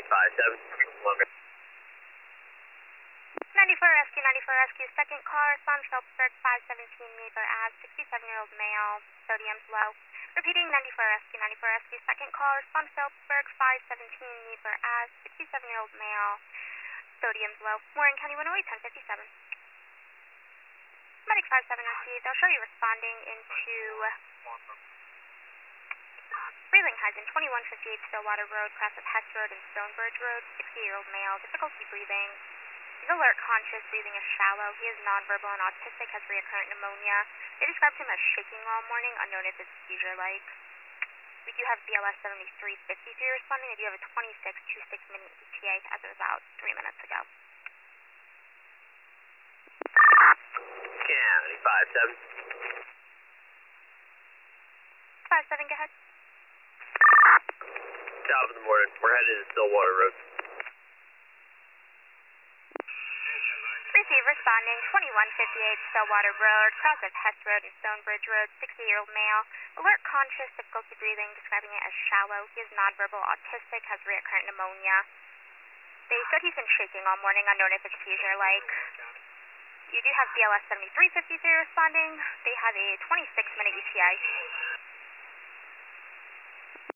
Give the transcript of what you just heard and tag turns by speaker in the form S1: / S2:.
S1: 57.
S2: 94 Rescue, second call, respond Phillipsburg 517, need for as 67-year-old male, sodium's low. Repeating 94 Rescue, second call, respond Phillipsburg 517, need for as 67-year-old male, sodium's low. Warren County 108, 1057. Medic 57 received, I'll show you responding into breathing highs in 2158 Stillwater Road, cross of Hess Road and Stonebridge Road, 60-year-old male, difficulty breathing. He's alert, conscious, breathing is shallow. He is nonverbal and autistic, has recurrent pneumonia. They described him as shaking all morning, unknown if it's seizure-like. We do have BLS 7353 responding. They do have a 26-minute ETA as of about 3 minutes ago.
S1: County 57.
S2: 57, go ahead.
S1: Top of the morning. We're headed to Stillwater Road.
S2: Receive responding 2158 Stillwater Road, cross of Hess Road and Stonebridge Road, 60-year-old male, alert, conscious, difficulty breathing, describing it as shallow. He is nonverbal, autistic, has recurrent pneumonia. They said he's been shaking all morning, unknown if it's seizure-like. You do have BLS 7353 responding. They have a 26-minute ETA.